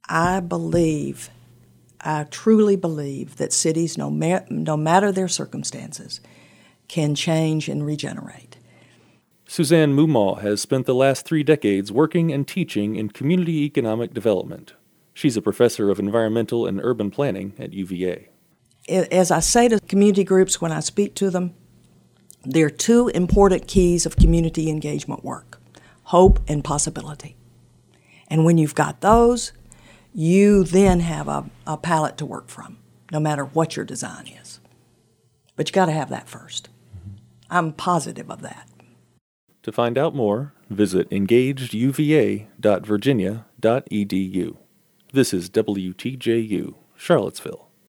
I truly believe that cities, no matter their circumstances, can change and regenerate. Suzanne Mumaw has spent the last 3 decades working and teaching in community economic development. She's a professor of environmental and urban planning at UVA. As I say to community groups when I speak to them, there are 2 important keys of community engagement work: hope and possibility. And when you've got those, you then have a palette to work from, no matter what your design is. But you got to have that first. I'm positive of that. To find out more, visit engageduva.virginia.edu. This is WTJU, Charlottesville.